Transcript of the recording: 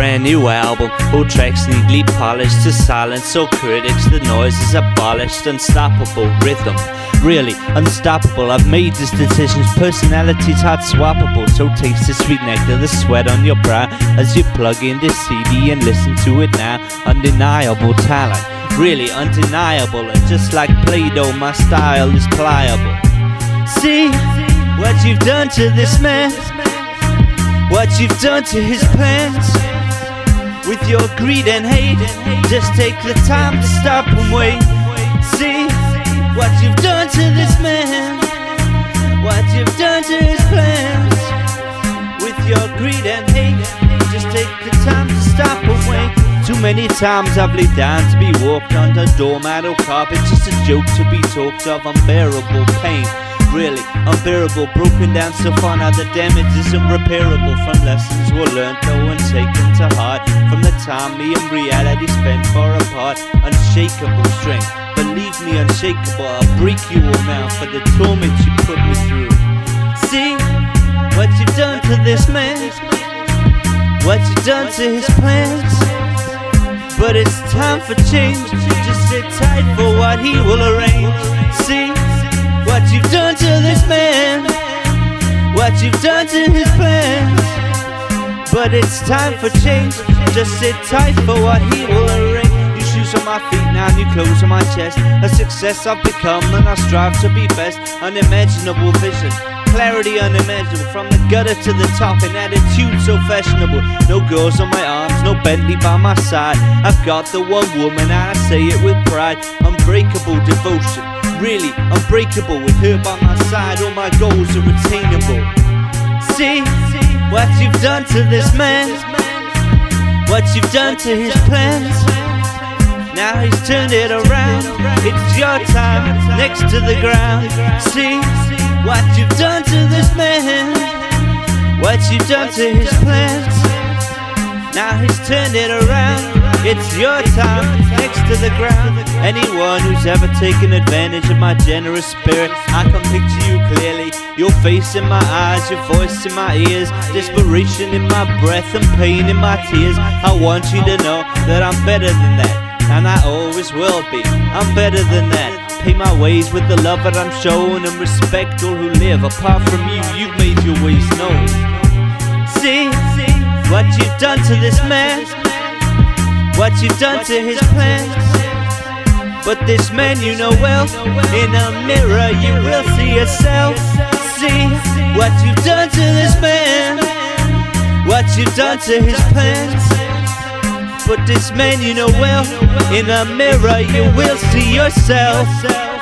brand new album. All tracks neatly polished to silence all critics. The noise is abolished. Unstoppable rhythm, really unstoppable. I've made these decisions. Personalities hard swappable. So taste the sweet nectar, the sweat on your brow as you plug in this CD and listen to it now. Undeniable talent, really undeniable. And just like Play-Doh, my style is pliable. See what you've done to this man, what you've done to his plans. With your greed and hate, just take the time to stop and wait. See what you've done to this man, what you've done to his plans. With your greed and hate, just take the time to stop and wait. Too many times I've laid down to be walked under doormat or carpet. Just a joke to be talked of, unbearable pain. Really unbearable, broken down so far now the damage is irreparable. From lessons we're learned though and taken to heart, from the time me and reality spent far apart. Unshakable strength, believe me, unshakable. I'll break you all now for the torment you put me through. See what you've done to this man, what you've done to his plans. But it's time for change, just sit tight for what he will arrange. See what you've done to this man, what you've done to his plans. But it's time for change, just sit tight for what he will arrange. New shoes on my feet now, new clothes on my chest. A success I've become and I strive to be best. Unimaginable vision, clarity unimaginable. From the gutter to the top, an attitude so fashionable. No girls on my arms, no Bentley by my side. I've got the one woman and I say it with pride. Unbreakable devotion, really unbreakable. With her by my side, all my goals are attainable. See what you've done to this man, what you've done to his plans. Now he's turned it around, it's your time next to the ground. See what you've done to this man, what you've done to his plans. Now he's turned it around, it's your time next to the ground. Anyone who's ever taken advantage of my generous spirit, I can picture you clearly. Your face in my eyes, your voice in my ears, desperation in my breath and pain in my tears. I want you to know that I'm better than that, and I always will be. I'm better than that. Pay my ways with the love that I'm shown, and respect all who live. Apart from you, you've made your ways known. See what you've done to this man, what you've done to his plans. But this man you know well, in a mirror you will see yourself. See what you've done to this man, what you've done to his plans. But this man you know well, in a mirror you will see yourself.